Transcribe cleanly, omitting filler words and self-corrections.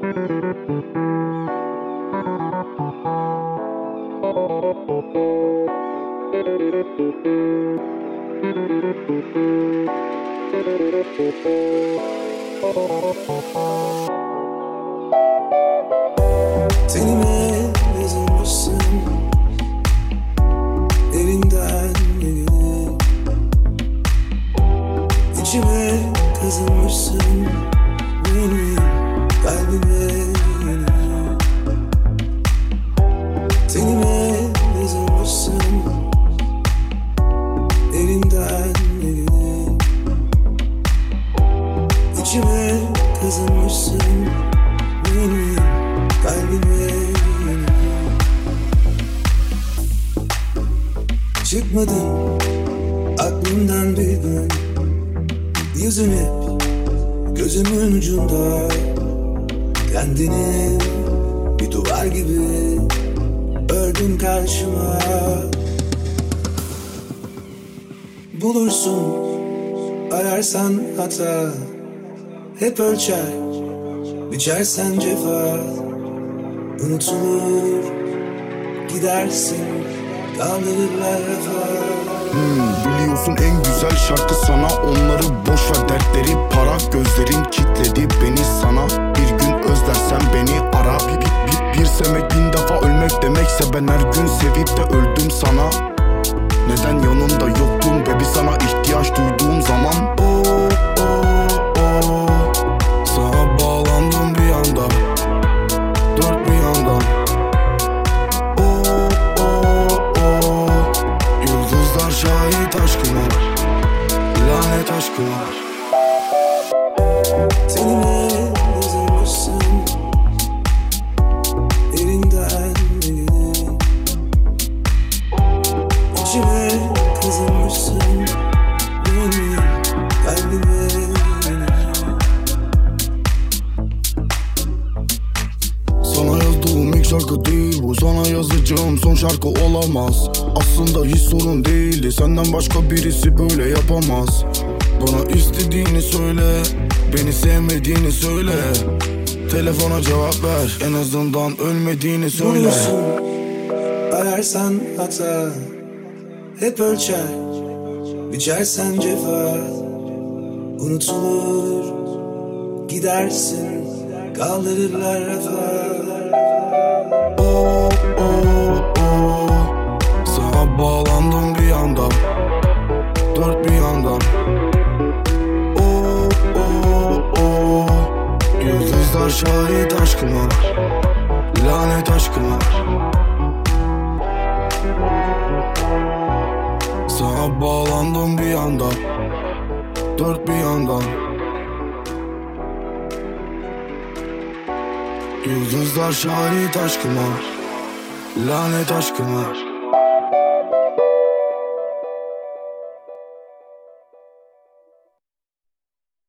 Tenime yazılmışsın, elinden eline, içime kazınmışsın, benim kalbime yine. Tenime yazılmışsın, elinden eline, içime kazınmışsın, benim kalbime yine. Çıkmadın aklımdan bir gün, yüzün hep gözümün ucunda. Kendini bir duvar gibi ördün karşıma. Bulursun ararsan hata, hep ölçer biçersen cefa. Unutulur gidersin, kaldırırlar rafa. Biliyorsun en güzel şarkı sana. Onları boş ver, dertleri para. Gözlerin kilitledi beni sana. Bir gün özlersen beni ara. Bir sevmek bin defa ölmek demekse, ben her gün sevip de öldüm sana. Neden yanımda yoktun baby, sana ihtiyaç duyduğum zaman? Sana bağlandım bir anda, dört bir yandan. Yıldızlar şahit aşkıma, lanet aşkıma. Tenime yazılmışsın, elinden eline, içime kazınmışsın, benim kalbime yine. Sana yazdığım ilk şarkı değil bu, sana yazacağım son şarkı olamaz. Aslında hiç sorun değildi, senden başka birisi böyle yapamaz. Bana istediğini söyle, beni sevmediğini söyle. Telefona cevap ver, en azından ölmediğini söyle. Bulursun ararsan hata, hep ölçer biçersen cefa. Unutulur gidersin, kaldırırlar rafa. Sana bağlandım bir anda, dört bir yandan. Yıldızlar şahit aşkıma, lanet aşkıma. Sana bağlandım bir anda, dört bir yandan. Yıldızlar şahit aşkıma, lanet aşkıma.